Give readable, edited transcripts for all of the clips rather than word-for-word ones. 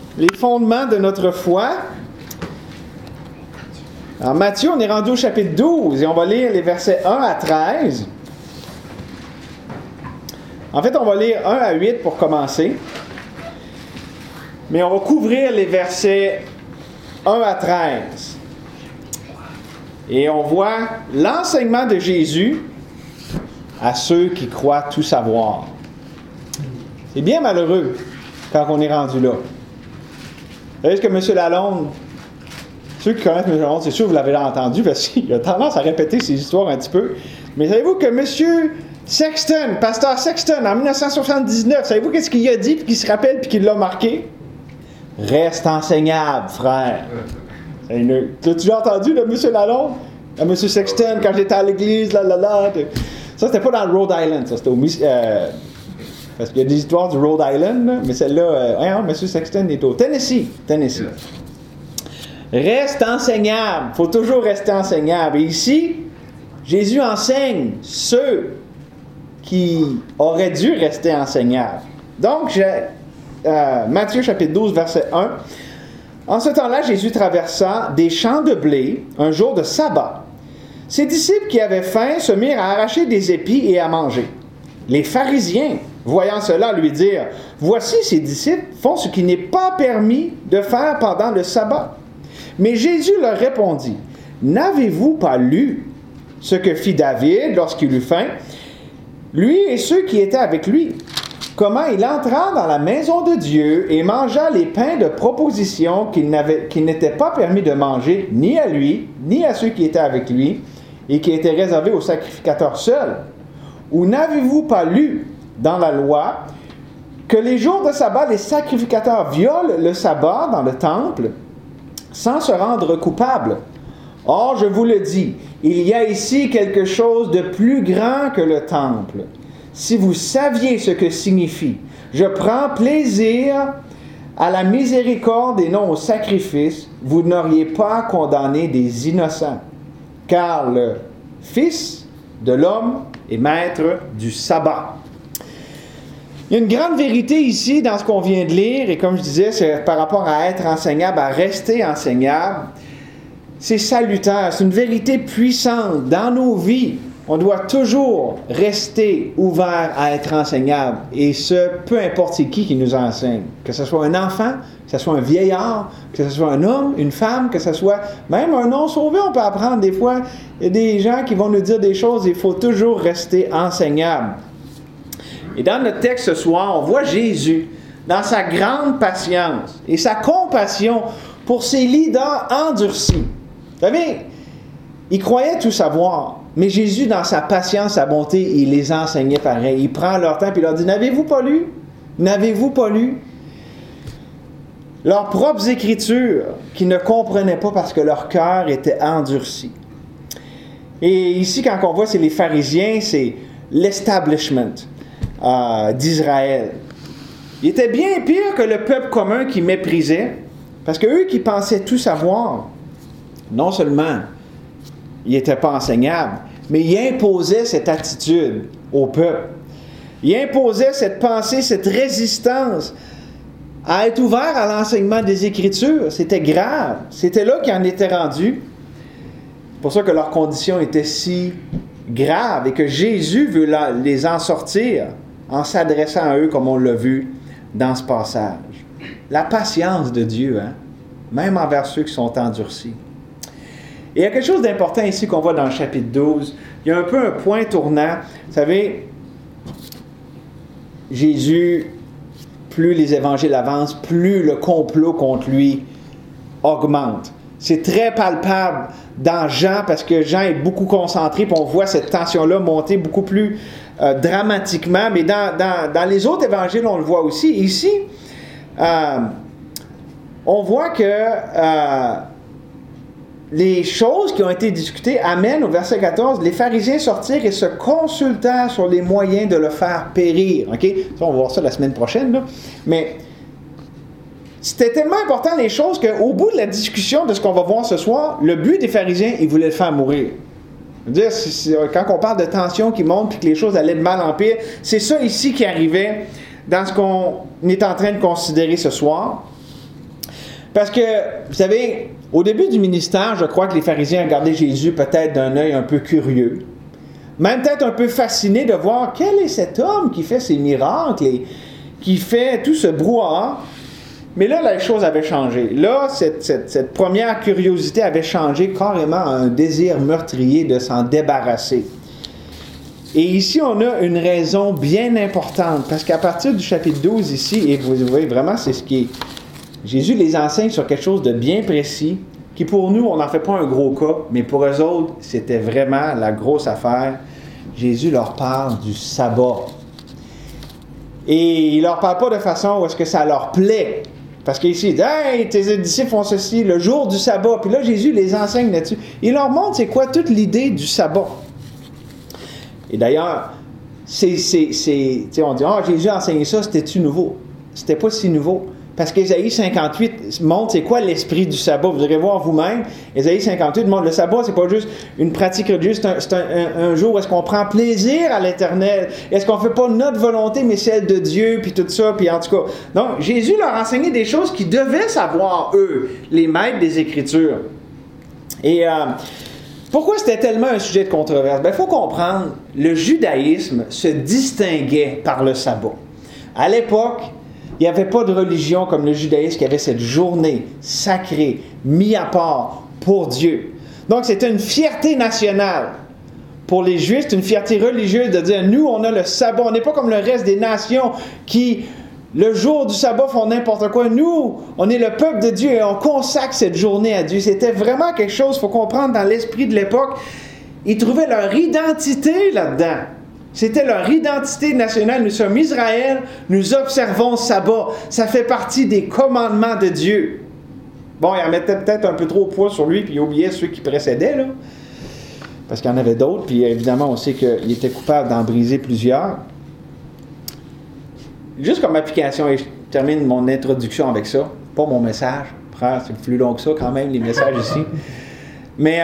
les fondements de notre foi. En Matthieu, on est rendu au chapitre 12 et on va lire les versets 1 à 13. En fait, on va lire 1 à 8 pour commencer. Mais on va couvrir les versets 1 à 13. Et on voit l'enseignement de Jésus à ceux qui croient tout savoir. C'est bien malheureux quand on est rendu là. Vous savez ce que M. Lalonde, ceux qui connaissent M. Lalonde, c'est sûr que vous l'avez entendu parce qu'il a tendance à répéter ses histoires un petit peu. Mais savez-vous que M. Sexton, pasteur Sexton, en 1979, savez-vous qu'est-ce qu'il a dit, puis qu'il se rappelle, puis qu'il l'a marqué? Reste enseignable, frère. T'as-tu déjà entendu de M. Lalonde? À M. Sexton, quand j'étais à l'église, Ça, c'était pas dans le Rhode Island, ça, c'était au... parce qu'il y a des histoires du Rhode Island, là, mais celle-là, M. Sexton est au Tennessee. Reste enseignable. Il faut toujours rester enseignable. Et ici, Jésus enseigne ceux qui auraient dû rester enseignables. Donc, Matthieu chapitre 12, verset 1. En ce temps-là, Jésus traversa des champs de blé un jour de sabbat. Ses disciples qui avaient faim se mirent à arracher des épis et à manger. Les pharisiens, voyant cela, lui dirent: « Voici, ces disciples font ce qui n'est pas permis de faire pendant le sabbat. » Mais Jésus leur répondit: « N'avez-vous pas lu ce que fit David lorsqu'il eut faim, lui et ceux qui étaient avec lui? Comment il entra dans la maison de Dieu et mangea les pains de proposition qu'il n'était pas permis de manger ni à lui, ni à ceux qui étaient avec lui, et qui étaient réservés aux sacrificateurs seuls? Ou n'avez-vous pas lu dans la loi que les jours de sabbat, les sacrificateurs violent le sabbat dans le temple sans se rendre coupables? Or, je vous le dis, il y a ici quelque chose de plus grand que le temple. Si vous saviez ce que signifie « Je prends plaisir à la miséricorde et non au sacrifice », vous n'auriez pas condamné des innocents. Car le Fils de l'homme est maître du sabbat. Il y a une grande vérité ici dans ce qu'on vient de lire, et comme je disais, c'est par rapport à être enseignable, à rester enseignable. C'est salutaire, c'est une vérité puissante dans nos vies. On doit toujours rester ouvert à être enseignable, et ce, peu importe c'est qui nous enseigne. Que ce soit un enfant, que ce soit un vieillard, que ce soit un homme, une femme, que ce soit même un non-sauvé, on peut apprendre des fois. Il y a des gens qui vont nous dire des choses, il faut toujours rester enseignable. Et dans notre texte ce soir, on voit Jésus dans sa grande patience et sa compassion pour ses leaders endurcis. Vous savez, ils croyaient tout savoir, mais Jésus, dans sa patience, sa bonté, il les enseignait pareil. Il prend leur temps et il leur dit: « N'avez-vous pas lu? N'avez-vous pas lu? » Leurs propres écritures qu'ils ne comprenaient pas parce que leur cœur était endurci. Et ici, quand on voit, c'est les pharisiens, c'est l'establishment d'Israël. Il était bien pire que le peuple commun qui méprisait, parce qu'eux qui pensaient tout savoir, non seulement ils n'étaient pas enseignables, mais ils imposaient cette attitude au peuple. Ils imposaient cette pensée, cette résistance à être ouvert à l'enseignement des Écritures. C'était grave. C'était là qu'ils en étaient rendus. C'est pour ça que leurs conditions étaient si graves et que Jésus veut les en sortir en s'adressant à eux comme on l'a vu dans ce passage. La patience de Dieu, même envers ceux qui sont endurcis. Et il y a quelque chose d'important ici qu'on voit dans le chapitre 12. Il y a un peu un point tournant. Vous savez, Jésus, plus les évangiles avancent, plus le complot contre lui augmente. C'est très palpable dans Jean, parce que Jean est beaucoup concentré, puis on voit cette tension-là monter beaucoup plus dramatiquement. Mais dans les autres évangiles, on le voit aussi. Ici, on voit que les choses qui ont été discutées amènent, au verset 14, les pharisiens sortirent et se consultèrent sur les moyens de le faire périr. OK? Ça, on va voir ça la semaine prochaine, là. Mais c'était tellement important les choses qu'au bout de la discussion de ce qu'on va voir ce soir, le but des pharisiens, ils voulaient le faire mourir. Dire, quand on parle de tension qui monte et que les choses allaient de mal en pire, c'est ça ici qui arrivait dans ce qu'on est en train de considérer ce soir. Parce que, vous savez, au début du ministère, je crois que les pharisiens regardaient Jésus peut-être d'un œil un peu curieux, même peut-être un peu fasciné de voir quel est cet homme qui fait ces miracles et qui fait tout ce brouhaha. Mais là, les choses avaient changé. Là, cette première curiosité avait changé carrément en un désir meurtrier de s'en débarrasser. Et ici, on a une raison bien importante, parce qu'à partir du chapitre 12 ici, et vous voyez vraiment, c'est ce qui est... Jésus les enseigne sur quelque chose de bien précis, qui pour nous, on n'en fait pas un gros cas, mais pour eux autres, c'était vraiment la grosse affaire. Jésus leur parle du sabbat. Et il leur parle pas de façon où est-ce que ça leur plaît. Parce qu'ici, il dit « Hey, tes disciples font ceci le jour du sabbat. » Puis là, Jésus les enseigne là-dessus. Il leur montre c'est quoi toute l'idée du sabbat. Et d'ailleurs, on dit « Ah, Jésus a enseigné ça, c'était-tu nouveau? » C'était pas si nouveau. Parce qu'Ésaïe 58 montre c'est quoi l'esprit du sabbat. Vous irez voir vous-même. Ésaïe 58 montre le sabbat, c'est pas juste une pratique religieuse, c'est un jour où est-ce qu'on prend plaisir à l'Éternel. Est-ce qu'on fait pas notre volonté, mais celle de Dieu, puis tout ça, puis en tout cas. Donc, Jésus leur enseignait des choses qu'ils devaient savoir, eux, les maîtres des Écritures. Et pourquoi c'était tellement un sujet de controverse? Il faut comprendre, le judaïsme se distinguait par le sabbat. À l'époque, il n'y avait pas de religion comme le judaïsme qui avait cette journée sacrée, mise à part pour Dieu. Donc, c'était une fierté nationale. Pour les Juifs, c'est une fierté religieuse de dire, nous, on a le sabbat. On n'est pas comme le reste des nations qui, le jour du sabbat, font n'importe quoi. Nous, on est le peuple de Dieu et on consacre cette journée à Dieu. C'était vraiment quelque chose, il faut comprendre, dans l'esprit de l'époque. Ils trouvaient leur identité là-dedans. C'était leur identité nationale. Nous sommes Israël, nous observons le sabbat. Ça fait partie des commandements de Dieu. Bon, il en mettait peut-être un peu trop de poids sur lui, puis il oubliait ceux qui précédaient, là. Parce qu'il y en avait d'autres, puis évidemment, on sait qu'il était coupable d'en briser plusieurs. Juste comme application, et je termine mon introduction avec ça, pas mon message. Frère, c'est plus long que ça quand même, les messages ici. Mais,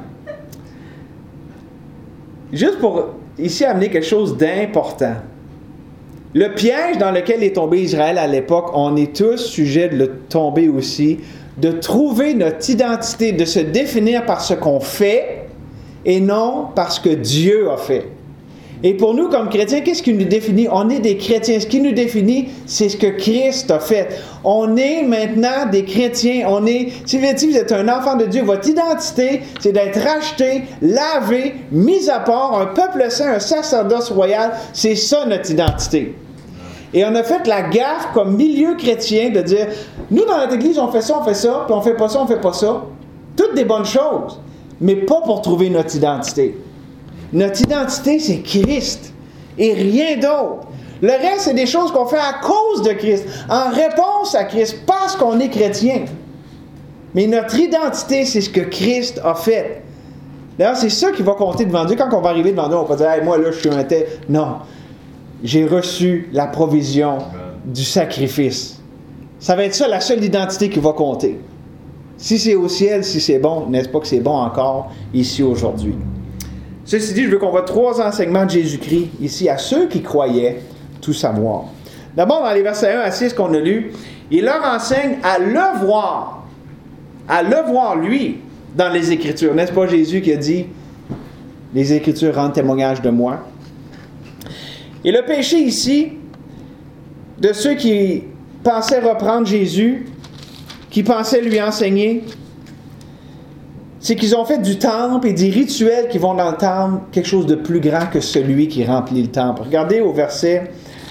juste pour... ici, amener quelque chose d'important. Le piège dans lequel est tombé Israël à l'époque, on est tous sujets de le tomber aussi, de trouver notre identité, de se définir par ce qu'on fait et non par ce que Dieu a fait. Et pour nous, comme chrétiens, qu'est-ce qui nous définit? On est des chrétiens. Ce qui nous définit, c'est ce que Christ a fait. On est maintenant des chrétiens. Si vous êtes un enfant de Dieu, votre identité, c'est d'être racheté, lavé, mis à part, un peuple saint, un sacerdoce royal. C'est ça notre identité. Et on a fait la gaffe comme milieu chrétien de dire, nous dans notre église, on fait ça, puis on fait pas ça, on fait pas ça. Toutes des bonnes choses, mais pas pour trouver notre identité. Notre identité, c'est Christ et rien d'autre. Le reste, c'est des choses qu'on fait à cause de Christ, en réponse à Christ, parce qu'on est chrétien. Mais notre identité, c'est ce que Christ a fait. D'ailleurs, c'est ça qui va compter devant Dieu. Quand on va arriver devant Dieu, on va dire hey, « moi, là, je suis un tel. » Non. J'ai reçu la provision du sacrifice. Ça va être ça, la seule identité qui va compter. Si c'est au ciel, si c'est bon, n'est-ce pas que c'est bon encore ici aujourd'hui? Ceci dit, je veux qu'on voit 3 enseignements de Jésus-Christ ici à ceux qui croyaient tout savoir. D'abord, dans les versets 1 à 6 qu'on a lus, il leur enseigne à le voir lui, dans les Écritures. N'est-ce pas Jésus qui a dit « Les Écritures rendent témoignage de moi ». Et le péché ici, de ceux qui pensaient reprendre Jésus, qui pensaient lui enseigner, c'est qu'ils ont fait du temple et des rituels qui vont dans le temple quelque chose de plus grand que celui qui remplit le temple. Regardez au verset,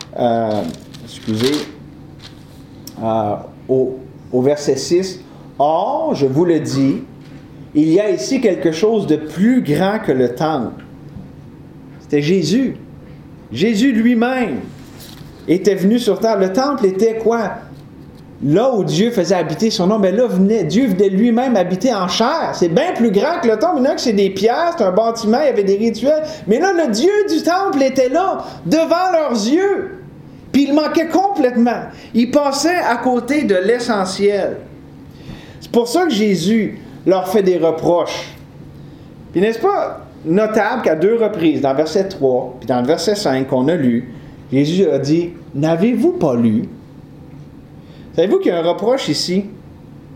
au verset 6. « Or, je vous le dis, il y a ici quelque chose de plus grand que le temple. » C'était Jésus. Jésus lui-même était venu sur terre. Le temple était quoi? Là où Dieu faisait habiter son nom, mais là, Dieu venait lui-même habiter en chair. C'est bien plus grand que le temple. Il y en a que c'est des pierres, c'est un bâtiment, il y avait des rituels. Mais là, le Dieu du temple était là, devant leurs yeux. Puis il manquait complètement. Il passait à côté de l'essentiel. C'est pour ça que Jésus leur fait des reproches. Puis n'est-ce pas notable qu'à 2 reprises, dans le verset 3, puis dans le verset 5 qu'on a lu, Jésus a dit « N'avez-vous pas lu ?» Savez-vous qu'il y a un reproche ici?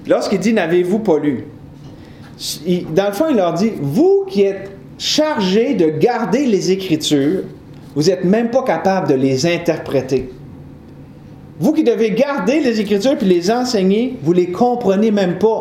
lorsqu'il dit « n'avez-vous pas lu », dans le fond, il leur dit « vous qui êtes chargés de garder les Écritures, vous n'êtes même pas capable de les interpréter. Vous qui devez garder les Écritures puis les enseigner, vous les comprenez même pas. »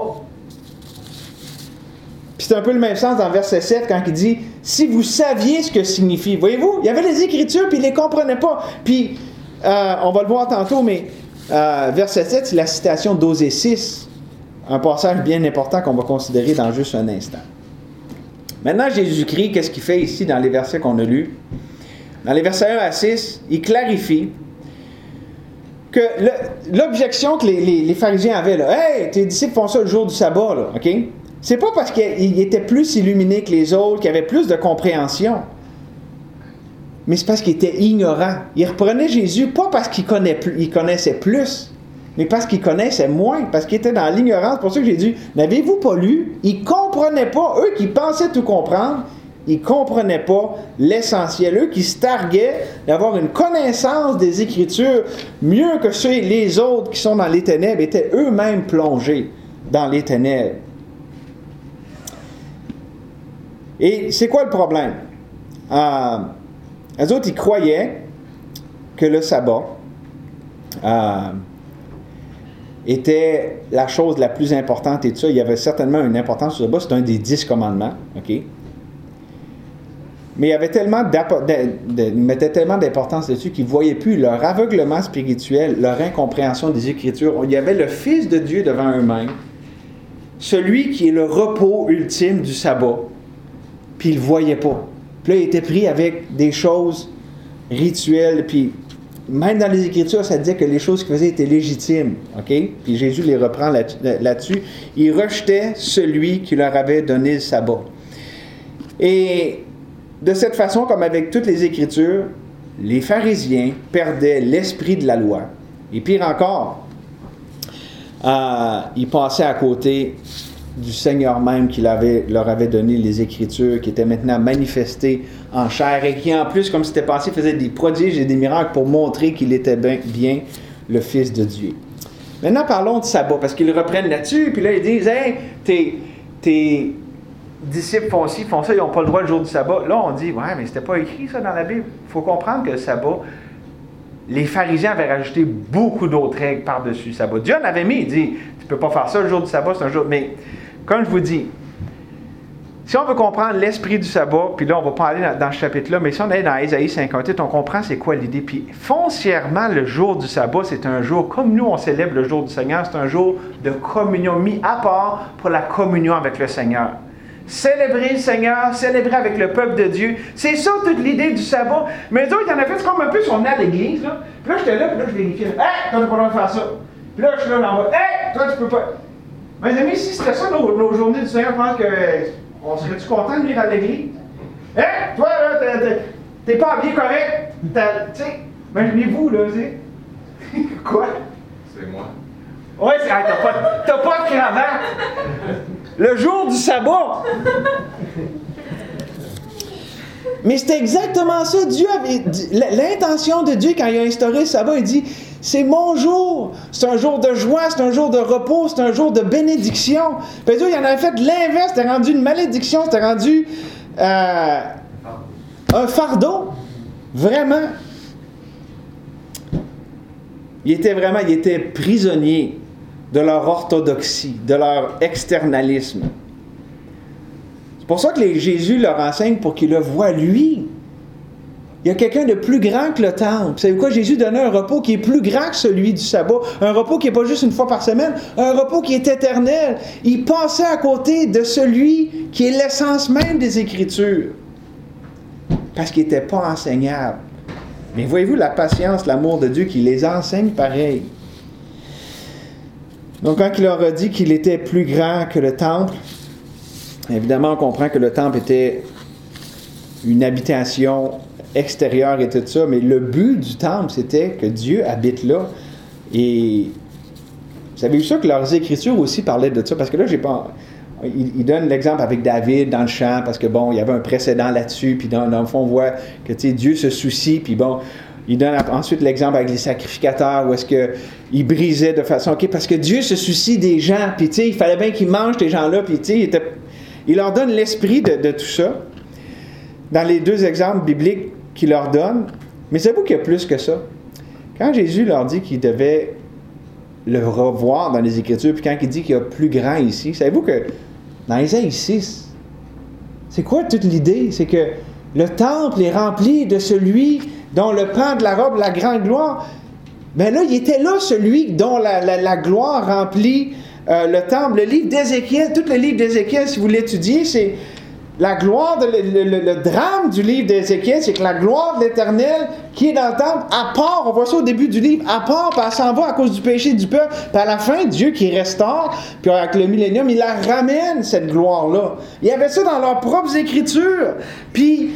Puis c'est un peu le même sens dans verset 7 quand il dit « si vous saviez ce que signifie ». Voyez-vous, il y avait les Écritures puis ils ne les comprenaient pas. Puis, on va le voir tantôt, mais verset 7, c'est la citation d'Osée 6, un passage bien important qu'on va considérer dans juste un instant. Maintenant, Jésus-Christ, qu'est-ce qu'il fait ici dans les versets qu'on a lus? Dans les versets 1 à 6, il clarifie que l'objection que les pharisiens avaient, là, « Hey, tes disciples font ça le jour du sabbat, là, OK? » C'est pas parce qu'ils étaient plus illuminés que les autres, qu'ils avaient plus de compréhension, mais c'est parce qu'ils étaient ignorants. Ils reprenaient Jésus pas parce qu'ils connaissaient plus, mais parce qu'ils connaissaient moins, parce qu'ils étaient dans l'ignorance. C'est pour ça que j'ai dit, n'avez-vous pas lu? Ils ne comprenaient pas, eux qui pensaient tout comprendre, ils ne comprenaient pas l'essentiel. Eux qui se targuaient d'avoir une connaissance des Écritures mieux que les autres qui sont dans les ténèbres, étaient eux-mêmes plongés dans les ténèbres. Et c'est quoi le problème? Les autres, ils croyaient que le sabbat était la chose la plus importante et tout ça. Il y avait certainement une importance sur le sabbat. C'est un des 10 commandements. OK? Mais il y avait tellement ils mettaient tellement d'importance dessus qu'ils ne voyaient plus leur aveuglement spirituel, leur incompréhension des Écritures. Il y avait le Fils de Dieu devant eux-mêmes, celui qui est le repos ultime du sabbat. Puis ils ne le voyaient pas. Puis là, ils étaient pris avec des choses rituelles. Puis même dans les Écritures, ça disait que les choses qu'ils faisaient étaient légitimes. OK? Puis Jésus les reprend là-dessus. Ils rejetaient celui qui leur avait donné le sabbat. Et de cette façon, comme avec toutes les Écritures, les pharisiens perdaient l'esprit de la loi. Et pire encore, ils passaient à côté du Seigneur même qui leur avait donné les Écritures, qui étaient maintenant manifestées en chair et qui, en plus, comme c'était passé, faisait des prodiges et des miracles pour montrer qu'il était bien le Fils de Dieu. Maintenant, parlons du sabbat, parce qu'ils reprennent là-dessus, puis là, ils disent « Hey, tes disciples font ci, font ça, ils n'ont pas le droit le jour du sabbat. » Là, on dit « Ouais, mais c'était pas écrit ça dans la Bible. » Il faut comprendre que le sabbat, les pharisiens avaient rajouté beaucoup d'autres règles par-dessus le sabbat. Dieu en avait mis, il dit « Tu peux pas faire ça le jour du sabbat, c'est un jour... » Mais comme je vous dis, si on veut comprendre l'esprit du sabbat, puis là, on ne va pas aller dans ce chapitre-là, mais si on est dans Ésaïe 58, on comprend c'est quoi l'idée. Puis foncièrement, le jour du sabbat, c'est un jour, comme nous, on célèbre le jour du Seigneur, c'est un jour de communion mis à part pour la communion avec le Seigneur. Célébrer le Seigneur, célébrer avec le peuple de Dieu, c'est ça toute l'idée du sabbat. Mais eux, ils en ont fait comme un peu si on est à l'église, là. Puis là, j'étais là, puis là, je vérifiais. « Hey, toi, tu n'as pas le droit de faire ça. » Puis là, je suis là, en bas. « Hey, toi, tu peux pas. » Mes amis, si c'était ça nos journées du Seigneur, je pense qu'on serait-tu content de venir à l'église? Hein? Toi, là, t'es pas habillé correct. Tu sais, imaginez-vous, là, tu sais. Quoi? C'est moi. Oui, t'as pas de cravate. Le jour du sabbat. Mais c'était exactement ça. Dieu avait l'intention de Dieu, quand il a instauré le sabbat, il dit... C'est mon jour. C'est un jour de joie, c'est un jour de repos, c'est un jour de bénédiction. Puis Dieu, il en avait fait l'inverse. C'était rendu une malédiction, c'était rendu un fardeau. Vraiment. Ils étaient prisonniers de leur orthodoxie, de leur externalisme. C'est pour ça que Jésus leur enseigne pour qu'ils le voient lui. Il y a quelqu'un de plus grand que le temple. Vous savez quoi? Jésus donnait un repos qui est plus grand que celui du sabbat. Un repos qui n'est pas juste une fois par semaine. Un repos qui est éternel. Il passait à côté de celui qui est l'essence même des Écritures. Parce qu'il n'était pas enseignable. Mais voyez-vous la patience, l'amour de Dieu qui les enseigne pareil. Donc quand il leur a dit qu'il était plus grand que le temple, évidemment on comprend que le temple était une habitation extérieur et tout ça, mais le but du temple, c'était que Dieu habite là. Et vous avez vu ça que leurs Écritures aussi parlaient de ça, parce que là, il donne l'exemple avec David dans le champ, parce que bon, il y avait un précédent là-dessus, puis dans le fond, on voit que Dieu se soucie, puis bon, il donne ensuite l'exemple avec les sacrificateurs, où est-ce qu'il brisait de façon... OK, parce que Dieu se soucie des gens, puis tu sais, il fallait bien qu'ils mangent, ces gens-là, puis tu sais, il leur donne l'esprit de tout ça, dans les deux exemples bibliques qu'il leur donne. Mais savez-vous qu'il y a plus que ça? Quand Jésus leur dit qu'il devait le revoir dans les Écritures, puis quand il dit qu'il y a plus grand ici, savez-vous que dans Ésaïe 6, c'est quoi toute l'idée? C'est que le temple est rempli de celui dont le pan de la robe, la grande gloire. Ben là, il était là, celui dont la gloire remplit le temple. Le livre d'Ézéchiel, tout le livre d'Ézéchiel, si vous l'étudiez, c'est la gloire, le drame du livre d'Ézéchiel, c'est que la gloire de l'Éternel qui est dans le temple, à part, on voit ça au début du livre, à part, puis elle s'en va à cause du péché du peuple, puis à la fin, Dieu qui restaure, puis avec le millénium, il la ramène, cette gloire-là. Il y avait ça dans leurs propres Écritures. Puis,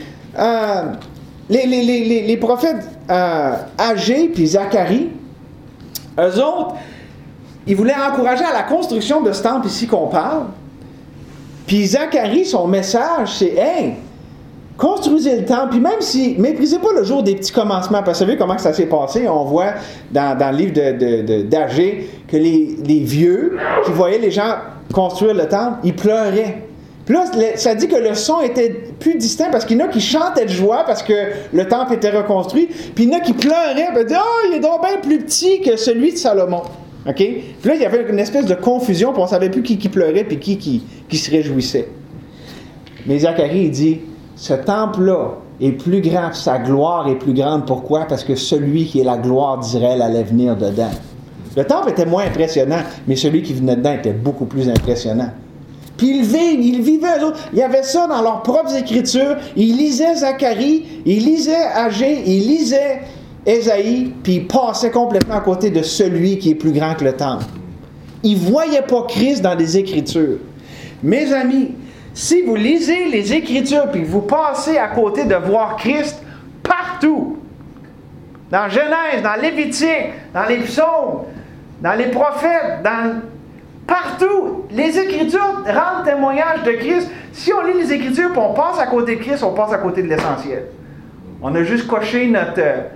les prophètes Agé puis Zacharie, eux autres, ils voulaient encourager à la construction de ce temple ici qu'on parle. Puis Zacharie, son message, c'est « Hey, construisez le temple, puis même si, méprisez pas le jour des petits commencements. » Parce que vous savez comment ça s'est passé? On voit dans le livre d'Agé que les vieux qui voyaient les gens construire le temple, ils pleuraient. Puis là, ça dit que le son était plus distinct parce qu'il y en a qui chantaient de joie parce que le temple était reconstruit, puis il y en a qui pleuraient, puis disaient « Ah, il est donc bien plus petit que celui de Salomon. » OK? Puis là, il y avait une espèce de confusion, puis on ne savait plus qui pleurait, puis qui se réjouissait. Mais Zacharie, il dit, ce temple-là est plus grand, sa gloire est plus grande. Pourquoi? Parce que celui qui est la gloire d'Israël allait venir dedans. Le temple était moins impressionnant, mais celui qui venait dedans était beaucoup plus impressionnant. Puis ils vivaient, eux autres. Il y avait ça dans leurs propres Écritures. Ils lisaient Zacharie, ils lisaient Agé, ils lisaient Ésaïe, puis ils passaient complètement à côté de celui qui est plus grand que le temple. Ils ne voyaient pas Christ dans les Écritures. Mes amis, si vous lisez les Écritures, puis vous passez à côté de voir Christ partout, dans Genèse, dans Lévitique, dans les psaumes, dans les prophètes, partout, les Écritures rendent témoignage de Christ. Si on lit les Écritures et on passe à côté de Christ, on passe à côté de l'essentiel. On a juste coché notre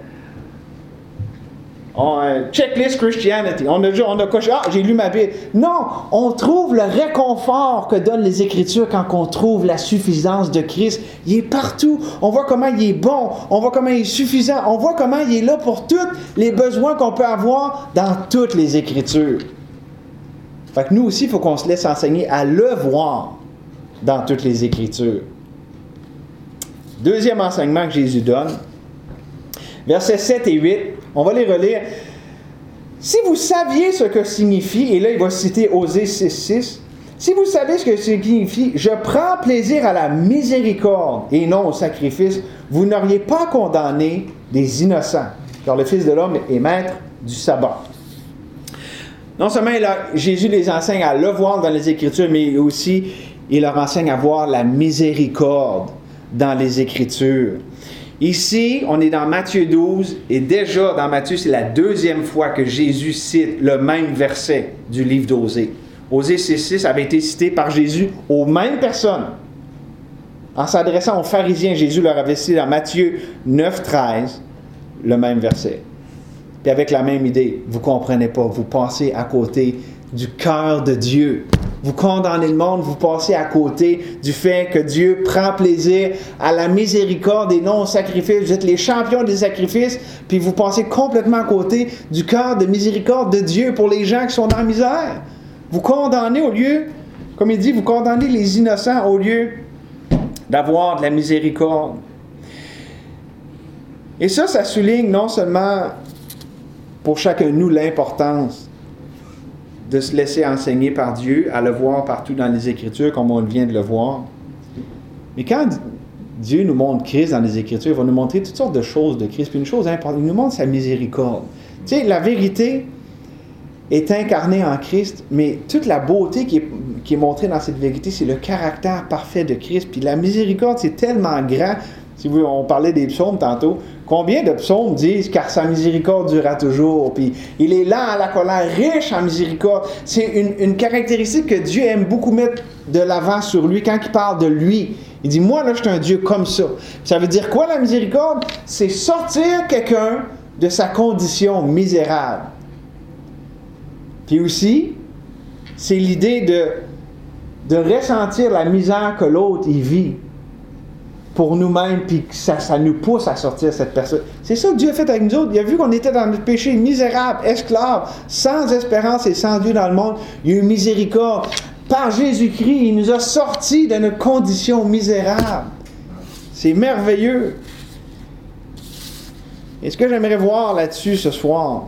checklist Christianity. On a coché, j'ai lu ma Bible. Non, on trouve le réconfort que donnent les Écritures quand on trouve la suffisance de Christ. Il est partout. On voit comment il est bon. On voit comment il est suffisant. On voit comment il est là pour tous les besoins qu'on peut avoir dans toutes les Écritures. Fait que nous aussi, il faut qu'on se laisse enseigner à le voir dans toutes les Écritures. Deuxième enseignement que Jésus donne, versets 7 et 8, on va les relire. « Si vous saviez ce que signifie, et là il va citer Osée 6.6, si vous savez ce que signifie, je prends plaisir à la miséricorde et non au sacrifice, vous n'auriez pas condamné des innocents, car le Fils de l'homme est maître du sabbat. » Non seulement Jésus les enseigne à le voir dans les Écritures, mais aussi il leur enseigne à voir la miséricorde dans les Écritures. Ici, on est dans Matthieu 12, et déjà dans Matthieu, c'est la deuxième fois que Jésus cite le même verset du livre d'Osée. Osée 6.6 avait été cité par Jésus aux mêmes personnes. En s'adressant aux pharisiens, Jésus leur avait cité dans Matthieu 9.13 le même verset. Puis avec la même idée, vous ne comprenez pas, vous passez à côté du cœur de Dieu. Vous condamnez le monde, vous passez à côté du fait que Dieu prend plaisir à la miséricorde et non au sacrifice. Vous êtes les champions des sacrifices, puis vous passez complètement à côté du cœur de miséricorde de Dieu pour les gens qui sont dans la misère. Vous condamnez au lieu, comme il dit, vous condamnez les innocents au lieu d'avoir de la miséricorde. Et ça souligne non seulement pour chacun de nous l'importance de se laisser enseigner par Dieu, à le voir partout dans les Écritures, comme on vient de le voir. Mais quand Dieu nous montre Christ dans les Écritures, il va nous montrer toutes sortes de choses de Christ. Puis une chose importante, il nous montre sa miséricorde. Tu sais, la vérité est incarnée en Christ, mais toute la beauté qui est montrée dans cette vérité, c'est le caractère parfait de Christ. Puis la miséricorde, c'est tellement grand Si on parlait des psaumes tantôt, combien de psaumes disent « Car sa miséricorde durera toujours », puis « Il est lent à la colère, riche en miséricorde ». C'est une caractéristique que Dieu aime beaucoup mettre de l'avant sur lui quand il parle de lui. Il dit « Moi, là, je suis un Dieu comme ça ». Ça veut dire quoi, la miséricorde? C'est sortir quelqu'un de sa condition misérable. Puis aussi, c'est l'idée de ressentir la misère que l'autre y vit pour nous-mêmes, puis que ça nous pousse à sortir cette personne. C'est ça que Dieu a fait avec nous autres. Il a vu qu'on était dans notre péché, misérable, esclave, sans espérance et sans Dieu dans le monde. Il y a eu miséricorde. Par Jésus-Christ, il nous a sortis de notre condition misérable. C'est merveilleux. Et ce que j'aimerais voir là-dessus ce soir,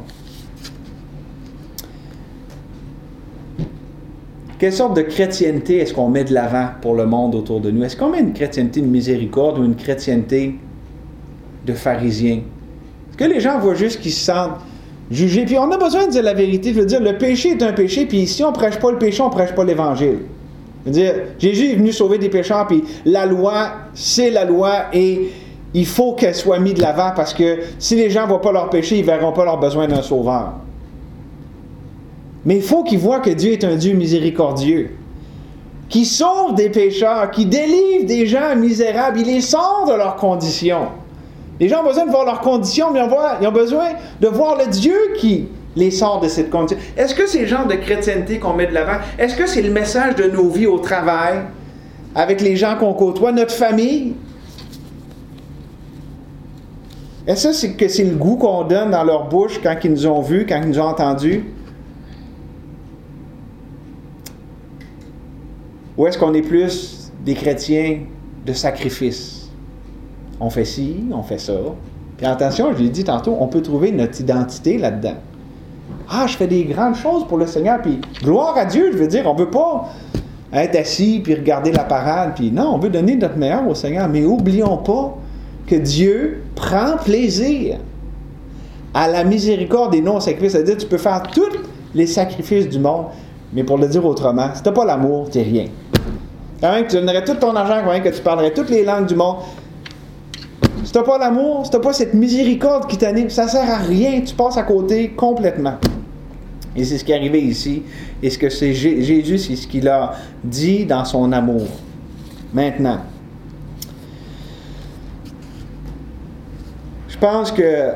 quelle sorte de chrétienté est-ce qu'on met de l'avant pour le monde autour de nous? Est-ce qu'on met une chrétienté de miséricorde ou une chrétienté de pharisien? Est-ce que les gens voient juste qu'ils se sentent jugés? Puis on a besoin de dire la vérité. Je veux dire, le péché est un péché, puis si on ne prêche pas le péché, on ne prêche pas l'Évangile. Je veux dire, Jésus est venu sauver des pécheurs, puis la loi, c'est la loi, et il faut qu'elle soit mise de l'avant, parce que si les gens ne voient pas leur péché, ils ne verront pas leur besoin d'un sauveur. Mais il faut qu'ils voient que Dieu est un Dieu miséricordieux, qui sauve des pécheurs, qui délivre des gens misérables, il les sort de leurs conditions. Les gens ont besoin de voir leurs conditions, mais ils ont besoin de voir le Dieu qui les sort de cette condition. Est-ce que c'est le genre de chrétienté qu'on met de l'avant? Est-ce que c'est le message de nos vies au travail, avec les gens qu'on côtoie, notre famille? Est-ce que c'est le goût qu'on donne dans leur bouche quand ils nous ont vus, quand ils nous ont entendus? Ou est-ce qu'on est plus des chrétiens de sacrifice? On fait ci, on fait ça. Puis attention, je l'ai dit tantôt, on peut trouver notre identité là-dedans. Ah, je fais des grandes choses pour le Seigneur, puis gloire à Dieu, je veux dire, on ne veut pas être assis puis regarder la parade, puis non, on veut donner notre meilleur au Seigneur, mais n'oublions pas que Dieu prend plaisir à la miséricorde et non au sacrifice. C'est-à-dire, tu peux faire tous les sacrifices du monde, mais pour le dire autrement, si tu n'as pas l'amour, tu n'es rien. Quand même que tu donnerais tout ton argent, quand même que tu parlerais toutes les langues du monde, si tu n'as pas l'amour, si tu n'as pas cette miséricorde qui t'anime, ça ne sert à rien, tu passes à côté complètement. Et c'est ce qui est arrivé ici, et ce que c'est Jésus, c'est ce qu'il a dit dans son amour. Maintenant, je pense que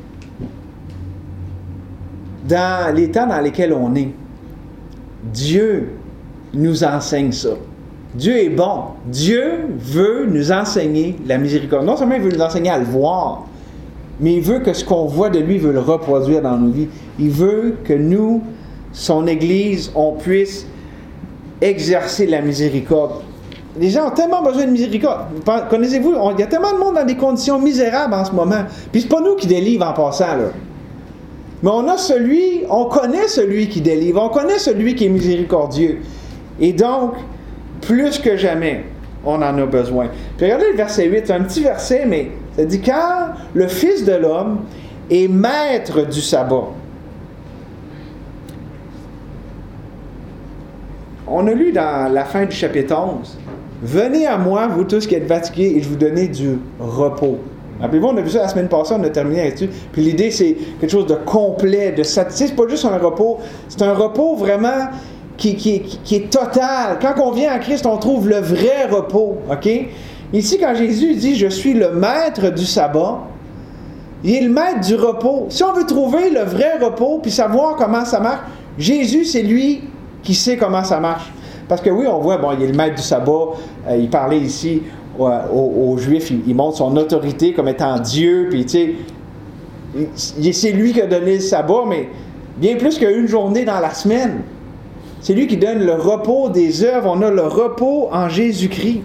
dans les temps dans lesquels on est, Dieu nous enseigne ça. Dieu est bon. Dieu veut nous enseigner la miséricorde. Non seulement il veut nous enseigner à le voir, mais il veut que ce qu'on voit de lui, il veut le reproduire dans nos vies. Il veut que nous, son Église, on puisse exercer la miséricorde. Les gens ont tellement besoin de miséricorde. Connaissez-vous, il y a tellement de monde dans des conditions misérables en ce moment. Puis c'est pas nous qui délivrent en passant, là. Mais on connaît celui qui délivre, on connaît celui qui est miséricordieux. Et donc, plus que jamais, on en a besoin. Puis regardez le verset 8, c'est un petit verset, mais ça dit « Car le Fils de l'homme est maître du sabbat. » On a lu dans la fin du chapitre 11, « Venez à moi, vous tous qui êtes fatigués, et je vous donnerai du repos. » Rappelez-vous, on a vu ça la semaine passée, on a terminé là-dessus. Puis l'idée, c'est quelque chose de complet, de satisfait. C'est pas juste un repos, c'est un repos vraiment qui est total. Quand on vient à Christ, on trouve le vrai repos. OK? Ici, quand Jésus dit « Je suis le maître du sabbat », il est le maître du repos. Si on veut trouver le vrai repos puis savoir comment ça marche, Jésus, c'est lui qui sait comment ça marche. Parce que oui, on voit, bon, il est le maître du sabbat. Il parlait ici aux Juifs, il montre son autorité comme étant Dieu, puis tu sais, c'est lui qui a donné le sabbat, mais bien plus qu'une journée dans la semaine. C'est lui qui donne le repos des œuvres. On a le repos en Jésus-Christ.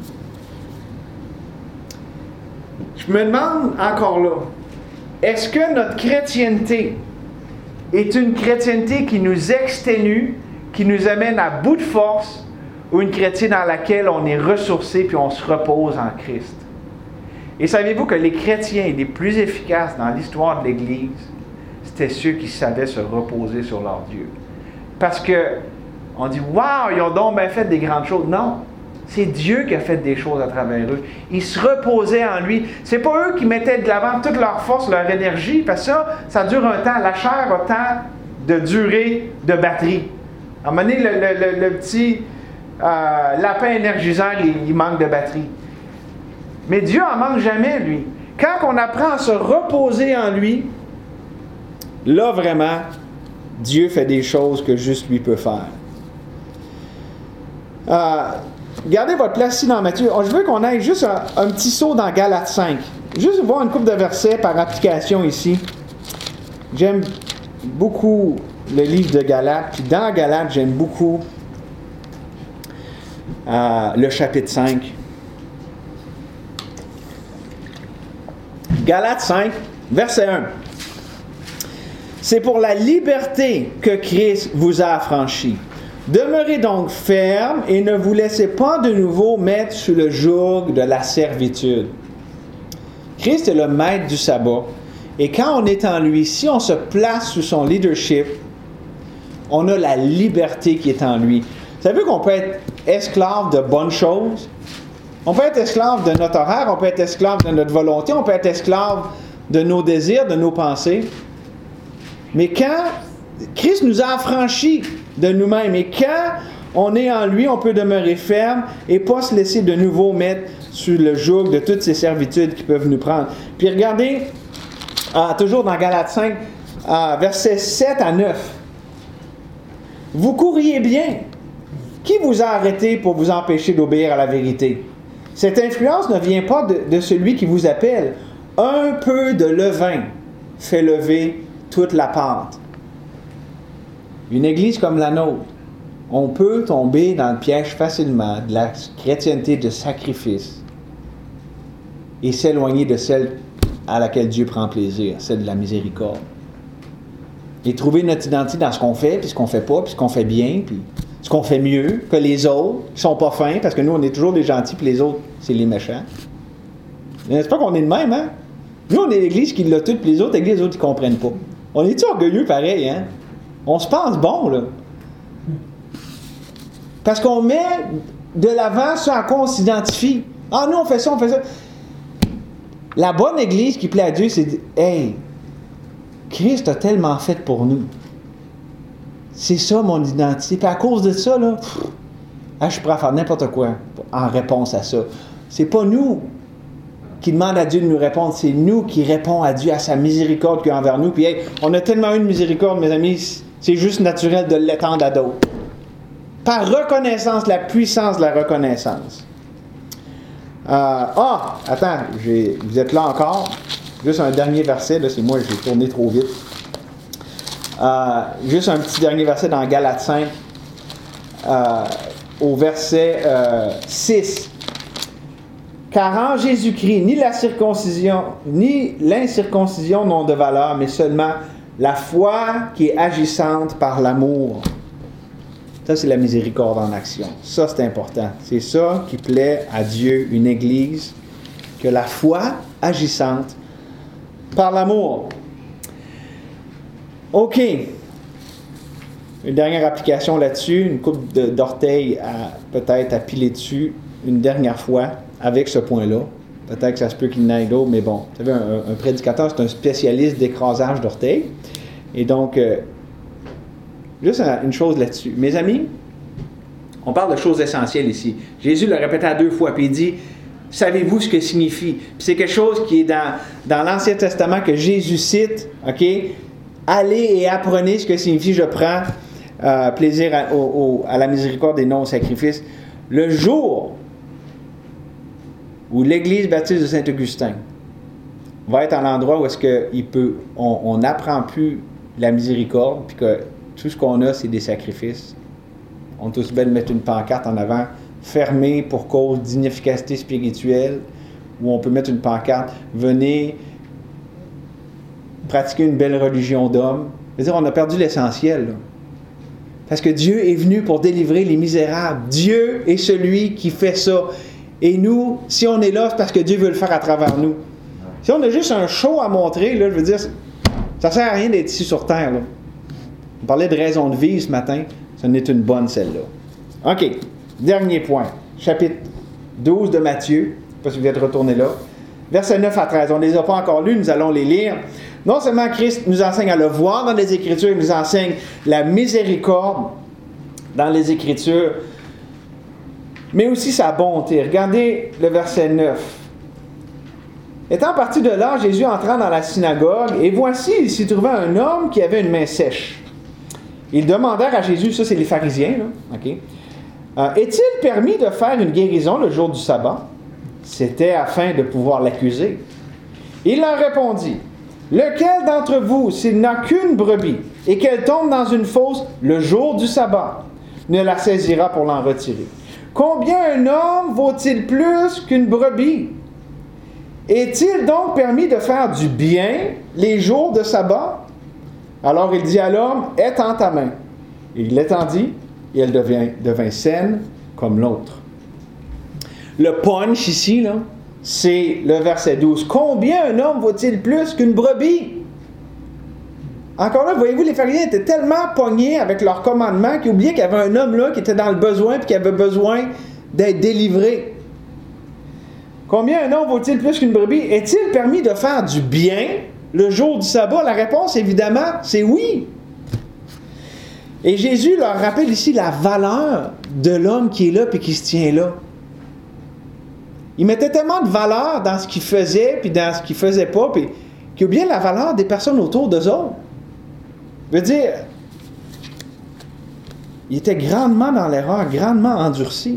Je me demande encore là, est-ce que notre chrétienté est une chrétienté qui nous exténue, qui nous amène à bout de force, ou une chrétienté dans laquelle on est ressourcé puis on se repose en Christ? Et savez-vous que les chrétiens les plus efficaces dans l'histoire de l'Église, c'était ceux qui savaient se reposer sur leur Dieu. Parce que on dit « Wow, ils ont donc bien fait des grandes choses. » Non. C'est Dieu qui a fait des choses à travers eux. Ils se reposaient en lui. C'est pas eux qui mettaient de l'avant toute leur force, leur énergie, parce que ça dure un temps. La chair a tant de durée de batterie. À un moment donné, le petit lapin énergiseur, il manque de batterie. Mais Dieu en manque jamais, lui. Quand on apprend à se reposer en lui, là, vraiment, Dieu fait des choses que juste lui peut faire. Gardez votre place ici dans Matthieu. Je veux qu'on aille juste un petit saut dans Galates 5. Juste voir une couple de versets par application ici. J'aime beaucoup le livre de Galates. Puis dans Galates, j'aime beaucoup le chapitre 5. Galates 5, verset 1. C'est pour la liberté que Christ vous a affranchis. Demeurez donc ferme et ne vous laissez pas de nouveau mettre sous le joug de la servitude. Christ est le maître du sabbat. Et quand on est en lui, si on se place sous son leadership, on a la liberté qui est en lui. Vous savez qu'on peut être esclave de bonnes choses? On peut être esclave de notre horaire, on peut être esclave de notre volonté, on peut être esclave de nos désirs, de nos pensées. Mais quand Christ nous a affranchis de nous-mêmes, et quand on est en lui, on peut demeurer ferme et pas se laisser de nouveau mettre sous le joug de toutes ces servitudes qui peuvent nous prendre. Puis regardez, toujours dans Galates 5, versets 7 à 9. Vous courriez bien. Qui vous a arrêté pour vous empêcher d'obéir à la vérité? Cette influence ne vient pas de celui qui vous appelle. Un peu de levain fait lever toute la pâte. Une église comme la nôtre, on peut tomber dans le piège facilement de la chrétienté de sacrifice et s'éloigner de celle à laquelle Dieu prend plaisir, celle de la miséricorde. Et trouver notre identité dans ce qu'on fait, puis ce qu'on fait pas, puis ce qu'on fait bien, puis ce qu'on fait mieux que les autres, qui sont pas fins, parce que nous, on est toujours des gentils, puis les autres, c'est les méchants. N'est-ce pas qu'on est de même, hein? Nous, on est l'église qui l'a tout, puis les autres églises, les autres, ils comprennent pas. On est-tu orgueilleux pareil, hein? On se pense bon, là. Parce qu'on met de l'avant ce à quoi on s'identifie. Ah, nous, on fait ça, on fait ça. La bonne église qui plaît à Dieu, c'est « Hey, Christ a tellement fait pour nous. C'est ça, mon identité. Puis à cause de ça, là, je suis prêt à faire n'importe quoi en réponse à ça. C'est pas nous qui demandent à Dieu de nous répondre, c'est nous qui répondons à Dieu, à sa miséricorde qu'il y a envers nous. Puis, hey, on a tellement eu de miséricorde, mes amis, c'est juste naturel de l'étendre à d'autres. Par reconnaissance, la puissance de la reconnaissance. Attends, vous êtes là encore. Juste un dernier verset, là, c'est moi, j'ai tourné trop vite. Juste un petit dernier verset dans Galates 5, au verset 6. Car en Jésus-Christ, ni la circoncision, ni l'incirconcision n'ont de valeur, mais seulement la foi qui est agissante par l'amour. Ça, c'est la miséricorde en action. Ça, c'est important. C'est ça qui plaît à Dieu, une Église, que la foi agissante par l'amour. OK. Une dernière application là-dessus, une coupe d'orteils peut-être à piler dessus une dernière fois avec ce point-là. Peut-être que ça se peut qu'il n'aille d'autres, mais bon. Vous savez, un prédicateur, c'est un spécialiste d'écrasage d'orteils. Et donc, juste une chose là-dessus. Mes amis, on parle de choses essentielles ici. Jésus le répétait à 2 fois, puis il dit, savez-vous ce que signifie? Puis c'est quelque chose qui est dans l'Ancien Testament que Jésus cite, OK? Allez et apprenez ce que signifie je prends plaisir à la miséricorde et non au sacrifice. Le jour où l'Église baptiste de Saint-Augustin va être à l'endroit où est-ce on n'apprend plus la miséricorde, puis que tout ce qu'on a, c'est des sacrifices. On est aussi bien de mettre une pancarte en avant, fermée pour cause d'inefficacité spirituelle, ou on peut mettre une pancarte, venez pratiquer une belle religion d'homme. C'est-à-dire, on a perdu l'essentiel, là. Parce que Dieu est venu pour délivrer les misérables. Dieu est celui qui fait ça. Et nous, si on est là, c'est parce que Dieu veut le faire à travers nous. Si on a juste un show à montrer, là, je veux dire, ça ne sert à rien d'être ici sur Terre, là. On parlait de raison de vivre ce matin. Ce n'est une bonne, celle-là. OK. Dernier point. chapitre 12 de Matthieu. Je ne sais pas si vous êtes retourné là. Versets 9 à 13. On ne les a pas encore lus, nous allons les lire. Non seulement Christ nous enseigne à le voir dans les Écritures, il nous enseigne la miséricorde dans les Écritures, mais aussi sa bonté. Regardez le verset 9. Étant parti de là, Jésus entra dans la synagogue, et voici, il s'y trouvait un homme qui avait une main sèche. Ils demandèrent à Jésus, ça c'est les pharisiens, là, OK? Est-il permis de faire une guérison le jour du sabbat? C'était afin de pouvoir l'accuser. Il leur répondit, lequel d'entre vous, s'il n'a qu'une brebis, et qu'elle tombe dans une fosse le jour du sabbat, ne la saisira pour l'en retirer? Combien un homme vaut-il plus qu'une brebis? Est-il donc permis de faire du bien les jours de sabbat? Alors il dit à l'homme, étends ta main. Et il l'étendit, et elle devint saine comme l'autre. Le punch ici, là, c'est le verset 12. Combien un homme vaut-il plus qu'une brebis? Encore là, voyez-vous, les pharisiens étaient tellement pognés avec leur commandement qu'ils oubliaient qu'il y avait un homme là qui était dans le besoin et qui avait besoin d'être délivré. Combien un homme vaut-il plus qu'une brebis? Est-il permis de faire du bien le jour du sabbat? La réponse, évidemment, c'est oui. Et Jésus leur rappelle ici la valeur de l'homme qui est là et qui se tient là. Il mettait tellement de valeur dans ce qu'il faisait puis dans ce qu'il ne faisait pas, puis qu'il oubliait la valeur des personnes autour d'eux autres. Je veux dire, il était grandement dans l'erreur, grandement endurci.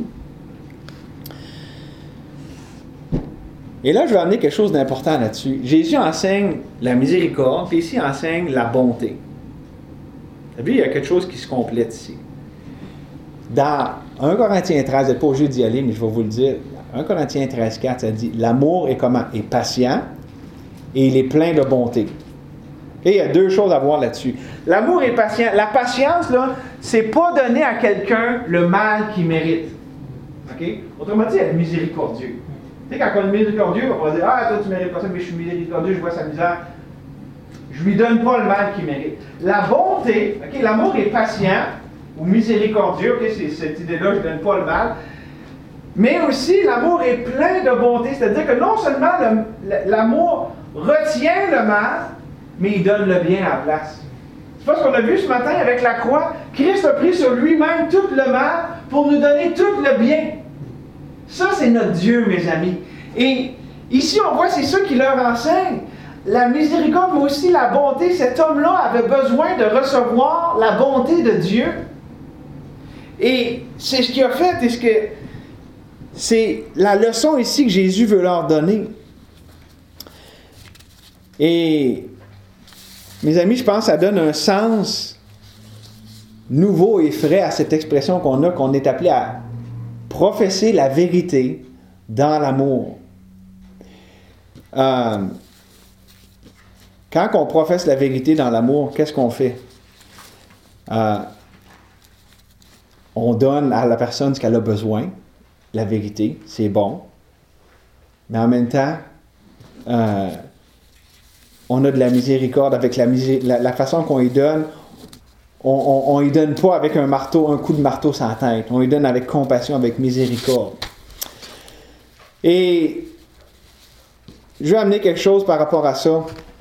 Et là, je vais amener quelque chose d'important là-dessus. Jésus enseigne la miséricorde, puis ici, il enseigne la bonté. Vous savez, il y a quelque chose qui se complète ici. Dans 1 Corinthiens 13, vous n'êtes pas obligé d'y aller, mais je vais vous le dire. 1 Corinthiens 13, 4, ça dit, l'amour est comment? Est patient et il est plein de bonté. Et il y a deux choses à voir là-dessus. L'amour est patient. La patience, là, c'est pas donner à quelqu'un le mal qu'il mérite. OK? Autrement dit, être miséricordieux. Tu sais, quand on est miséricordieux, on va dire, ah, toi, tu ne mérites pas ça, mais je suis miséricordieux, je vois sa misère. Je lui donne pas le mal qu'il mérite. La bonté, OK, l'amour est patient ou miséricordieux, OK, c'est cette idée-là, je ne donne pas le mal. Mais aussi, l'amour est plein de bonté. C'est-à-dire que non seulement l'amour retient le mal, mais il donne le bien à la place. C'est pas ce qu'on a vu ce matin avec la croix. Christ a pris sur lui-même tout le mal pour nous donner tout le bien. Ça, c'est notre Dieu, mes amis. Et ici, on voit, c'est ça qui leur enseigne. La miséricorde, mais aussi la bonté. Cet homme-là avait besoin de recevoir la bonté de Dieu. Et c'est ce qu'il a fait. Et c'est la leçon ici que Jésus veut leur donner. Et, mes amis, je pense que ça donne un sens nouveau et frais à cette expression qu'on est appelé à professer la vérité dans l'amour. Quand on professe la vérité dans l'amour, qu'est-ce qu'on fait? On donne à la personne ce qu'elle a besoin. La vérité, c'est bon. Mais en même temps, on a de la miséricorde avec la façon qu'on y donne. On ne y donne pas avec un marteau, un coup de marteau sur la tête. On y donne avec compassion, avec miséricorde. Et je vais amener quelque chose par rapport à ça.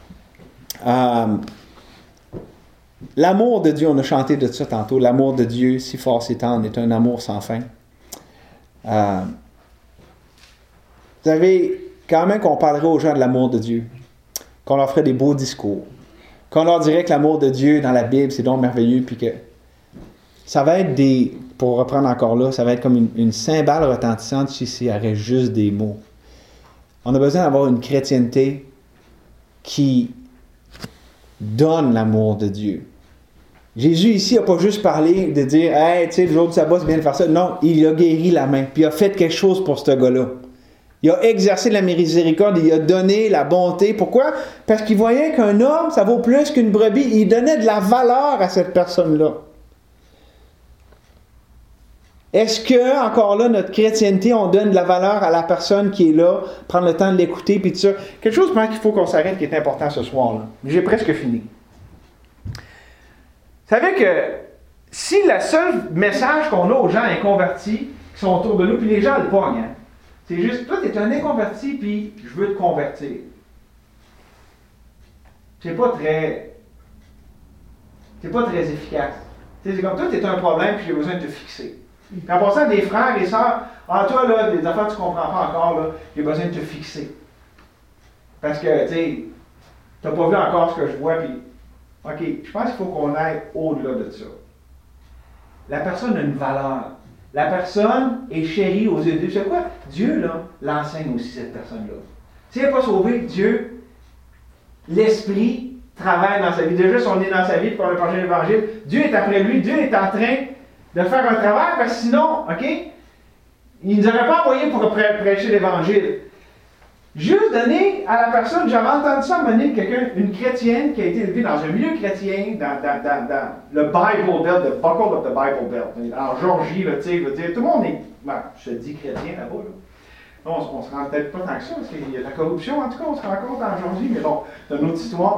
L'amour de Dieu, on a chanté de ça tantôt. L'amour de Dieu, si fort, si tendre, est un amour sans fin. Vous savez, quand même qu'on parlerait aux gens de l'amour de Dieu, qu'on leur ferait des beaux discours, qu'on leur dirait que l'amour de Dieu dans la Bible, c'est donc merveilleux, puis que ça va être pour reprendre encore là, ça va être comme une cymbale retentissante si il y aurait juste des mots. On a besoin d'avoir une chrétienté qui donne l'amour de Dieu. Jésus ici n'a pas juste parlé de dire « Hey, tu sais, le jour du sabbat, c'est bien de faire ça ». Non, il a guéri la main, puis il a fait quelque chose pour ce gars-là. Il a exercé la miséricorde, il a donné la bonté. Pourquoi? Parce qu'il voyait qu'un homme, ça vaut plus qu'une brebis. Il donnait de la valeur à cette personne-là. Est-ce que, encore là, notre chrétienté, on donne de la valeur à la personne qui est là, prendre le temps de l'écouter, puis tout ça? Quelque chose, je pense qu'il faut qu'on s'arrête qui est important ce soir-là. J'ai presque fini. Vous savez que si le seul message qu'on a aux gens inconvertis, qui sont autour de nous, puis les gens le pognent. Hein. C'est juste, toi, tu es un inconverti, puis je veux te convertir. C'est pas très efficace. C'est comme toi, tu es un problème, puis j'ai besoin de te fixer. Puis en passant, des frères et sœurs, toi, là, des affaires que tu ne comprends pas encore, là, j'ai besoin de te fixer. Parce que, tu sais, tu n'as pas vu encore ce que je vois, puis, OK, je pense qu'il faut qu'on aille au-delà de ça. La personne a une valeur. La personne est chérie aux yeux de Dieu. Tu sais quoi? Dieu, là, l'enseigne aussi, cette personne-là. Si elle n'est pas sauvée, Dieu, l'Esprit, travaille dans sa vie. Déjà, si on est dans sa vie, puis on a parlé l'Évangile, Dieu est après lui, Dieu est en train de faire un travail, parce que sinon, OK, il ne nous aurait pas envoyé pour prêcher l'Évangile. Juste donner à la personne, j'avais entendu ça mener quelqu'un, une chrétienne qui a été élevée dans un milieu chrétien, dans le Bible Belt, le buckle of the Bible Belt, en Georgie, là, tu sais, je veux dire, tout le monde est, je te dis chrétien là-bas, là. On ne se rend peut-être pas tant que ça, parce qu'il y a de la corruption, en tout cas, on se rend compte en Georgie, mais bon, c'est une autre histoire.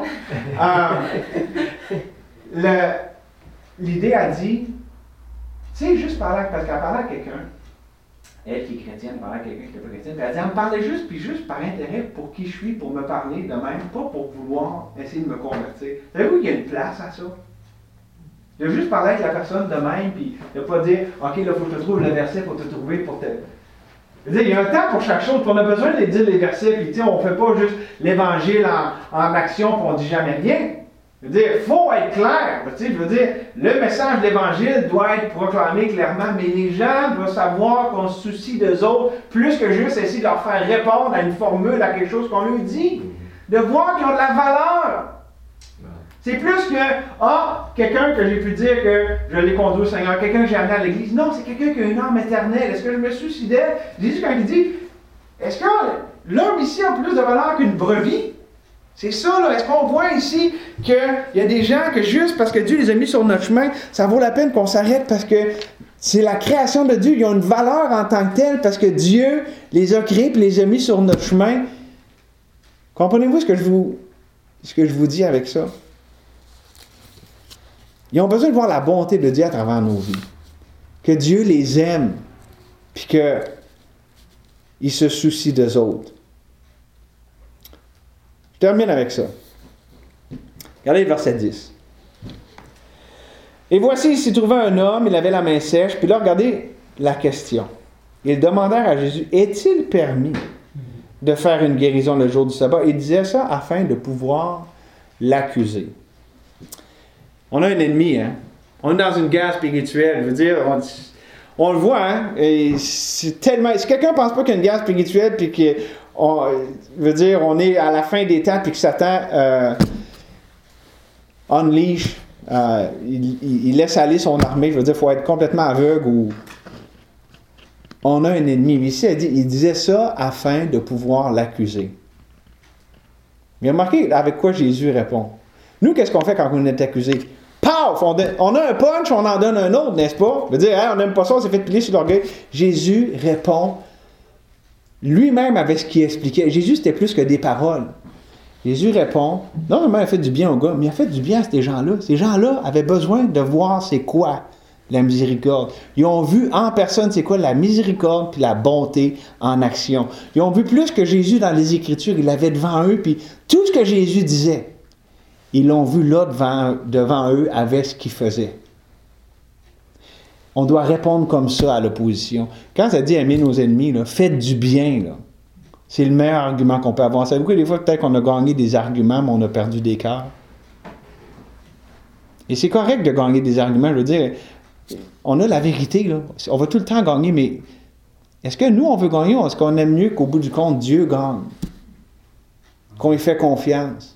L'idée a dit, tu sais, juste parler, parce qu'elle parlait à quelqu'un, elle qui est chrétienne, parlait à quelqu'un qui n'était pas chrétienne, elle dit, elle me parlait juste, puis juste par intérêt pour qui je suis, pour me parler de même, pas pour vouloir essayer de me convertir. Savez-vous qu'il y a une place à ça? De juste parler avec la personne de même, puis de ne pas dire, OK, là, il faut que je te trouve le verset pour te trouver, pour te... Il y a un temps pour chaque chose, puis on a besoin de dire les versets, puis on ne fait pas juste l'Évangile en action, puis on ne dit jamais rien. Je veux dire, il faut être clair. Je veux dire, le message de l'Évangile doit être proclamé clairement, mais les gens doivent savoir qu'on se soucie d'eux autres, plus que juste essayer de leur faire répondre à une formule, à quelque chose qu'on leur dit. De voir qu'ils ont de la valeur. C'est plus que, quelqu'un que j'ai pu dire que je l'ai conduit au Seigneur, quelqu'un que j'ai amené à l'Église. Non, c'est quelqu'un qui a une âme éternelle. Est-ce que je me soucie d'elle? Jésus, quand il dit, est-ce que l'homme ici a plus de valeur qu'une brebis? C'est ça, là. Est-ce qu'on voit ici qu'il y a des gens que juste parce que Dieu les a mis sur notre chemin, ça vaut la peine qu'on s'arrête parce que c'est la création de Dieu. Ils ont une valeur en tant que telle parce que Dieu les a créés et les a mis sur notre chemin. Comprenez-vous ce que je vous dis avec ça? Ils ont besoin de voir la bonté de Dieu à travers nos vies. Que Dieu les aime, puis qu'il se soucie d'eux autres. Je termine avec ça. Regardez le verset 10. Et voici, il s'y trouvait un homme, il avait la main sèche, puis là, regardez la question. Ils demandèrent à Jésus, est-il permis de faire une guérison le jour du sabbat? Il disait ça afin de pouvoir l'accuser. On a un ennemi, hein? On est dans une guerre spirituelle. Je veux dire, on le voit, hein? Et c'est tellement... Si quelqu'un ne pense pas qu'il y a une guerre spirituelle, puis on est à la fin des temps, puis que Satan unleash, il laisse aller son armée. Je veux dire, il faut être complètement aveugle ou... On a un ennemi. Mais ici, il disait ça afin de pouvoir l'accuser. Mais remarquez avec quoi Jésus répond. Nous, qu'est-ce qu'on fait quand on est accusé? Paf! On a un punch, on en donne un autre, n'est-ce pas? Je veux dire, on n'aime pas ça, on s'est fait plier sur l'orgueil. Jésus répond lui-même avec ce qu'il expliquait. Jésus, c'était plus que des paroles. Jésus répond, non seulement il a fait du bien aux gars, mais il a fait du bien à ces gens-là. Ces gens-là avaient besoin de voir c'est quoi la miséricorde. Ils ont vu en personne c'est quoi la miséricorde puis la bonté en action. Ils ont vu plus que Jésus dans les Écritures. Il l'avait devant eux, puis tout ce que Jésus disait, ils l'ont vu là devant eux avec ce qu'il faisait. On doit répondre comme ça à l'opposition. Quand ça dit aimer nos ennemis, là, faites du bien. Là. C'est le meilleur argument qu'on peut avoir. Savez-vous que des fois, peut-être qu'on a gagné des arguments, mais on a perdu des cœurs. Et c'est correct de gagner des arguments. Je veux dire, on a la vérité. Là. On va tout le temps gagner, mais est-ce que nous, on veut gagner ou est-ce qu'on aime mieux qu'au bout du compte, Dieu gagne? Qu'on lui fait confiance?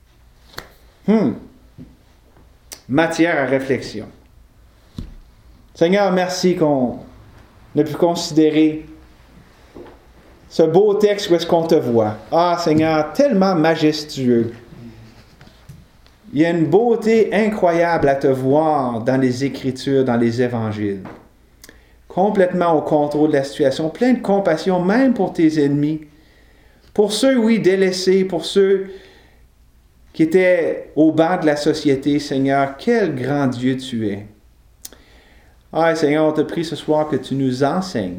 Matière à réflexion. Seigneur, merci qu'on a pu considérer ce beau texte où est-ce qu'on te voit. Ah, Seigneur, tellement majestueux. Il y a une beauté incroyable à te voir dans les Écritures, dans les Évangiles. Complètement au contrôle de la situation, plein de compassion, même pour tes ennemis. Pour ceux, oui, délaissés, pour ceux qui étaient au bas de la société, Seigneur, quel grand Dieu tu es. Ah, Seigneur, on te prie ce soir que tu nous enseignes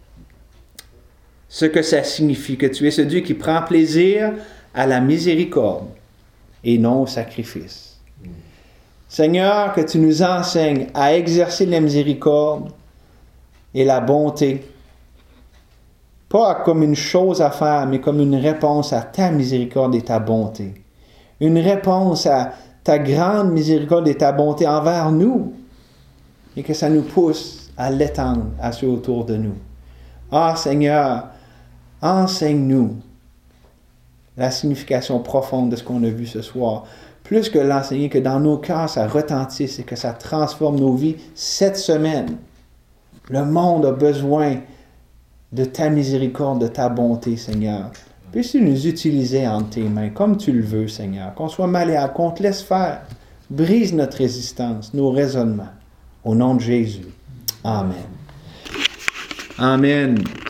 ce que ça signifie, que tu es ce Dieu qui prend plaisir à la miséricorde et non au sacrifice. Seigneur, que tu nous enseignes à exercer la miséricorde et la bonté, pas comme une chose à faire, mais comme une réponse à ta miséricorde et ta bonté. Une réponse à ta grande miséricorde et ta bonté envers nous, et que ça nous pousse à l'étendre à ceux autour de nous. Ah Seigneur, enseigne-nous la signification profonde de ce qu'on a vu ce soir. Plus que l'enseigner, que dans nos cœurs, ça retentisse et que ça transforme nos vies cette semaine. Le monde a besoin de ta miséricorde, de ta bonté, Seigneur. Puisses-tu nous utiliser entre tes mains, comme tu le veux, Seigneur. Qu'on soit malléable, qu'on te laisse faire. Brise notre résistance, nos raisonnements. Au nom de Jésus. Amen. Amen.